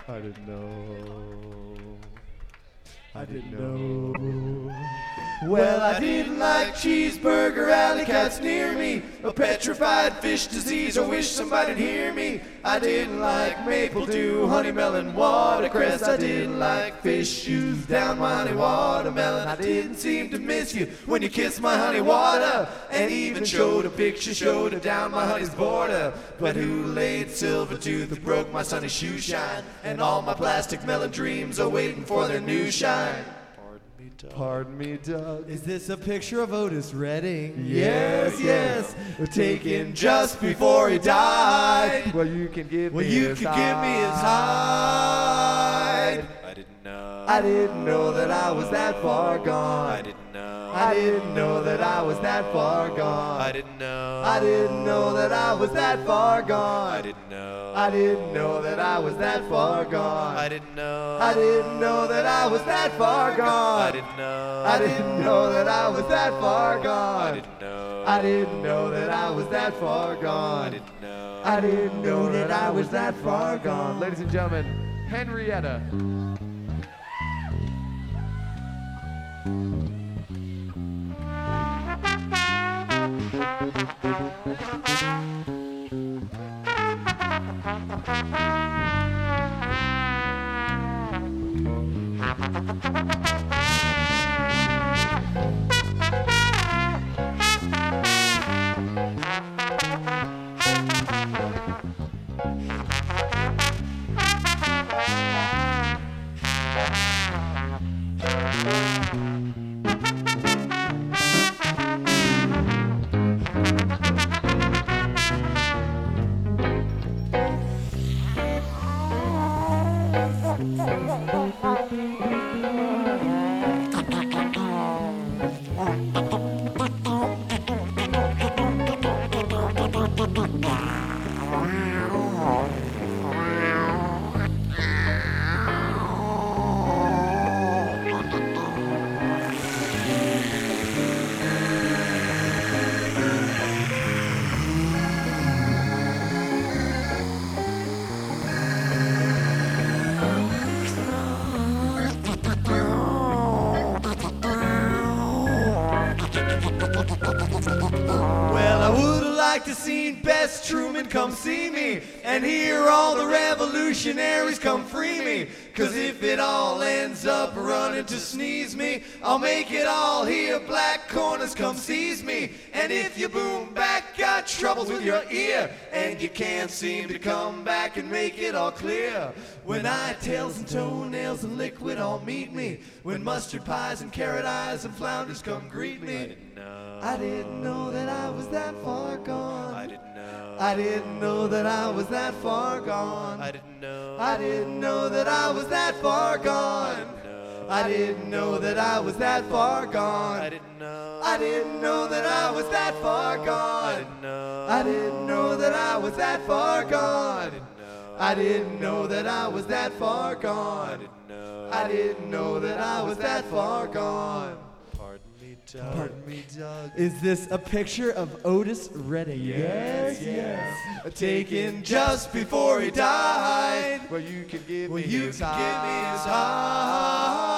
I didn't know. I didn't know. Well, I didn't like cheeseburger, alley cats near me, a petrified fish disease, I wish somebody'd hear me. I didn't like maple dew, honey melon, watercress. I didn't like fish shoes down my honey watermelon. I didn't seem to miss you when you kissed my honey water, and even showed a picture, showed her down my honey's border. But who laid silver tooth that broke my sunny shoe shine, and all my plastic melon dreams are waiting for their new shine. Pardon me, Doug. Is this a picture of Otis Redding? Yes, yes. Taken just before he died. Well, you can give me his hide. I didn't know. I didn't know that I was that far gone. I didn't know. I didn't know that I was that far gone. I didn't know. I didn't know that I was that far gone. I didn't know. I didn't know that I was that far gone. I didn't know. I didn't know that I was that far gone. I didn't know. I didn't know that I was that far gone. I didn't know. I didn't know that I was that far gone. I didn't know. I didn't know that I was that far gone. Ladies and gentlemen, Henrietta. Well, I would've liked to seen Bess Truman come see me, and hear all the revolutionaries come free me. Cause if it all ends up running to sneeze me, I'll make it all here, black corners come seize me. And if you boom back got troubles with your ear, and you can't seem to come back and make it all clear, when eyetails and toenails and liquid all meet me, when mustard pies and carrot eyes and flounders come greet me, I didn't know that I was that far gone. I didn't know. I didn't know that I was that far gone. I didn't know. I didn't know that I was that far gone. I didn't know that I was that far gone. I didn't know. I didn't know that I was that far I gone. didn't know. I didn't know that I was that far gone. I didn't know. I didn't know that I was that far I gone. didn't know. I didn't know that I was that far gone. Pardon me, Doug. Pardon me, Doug. Is this a picture of Otis Redding? Yes, yes. Taken just before he died. Well, you can give me his hide.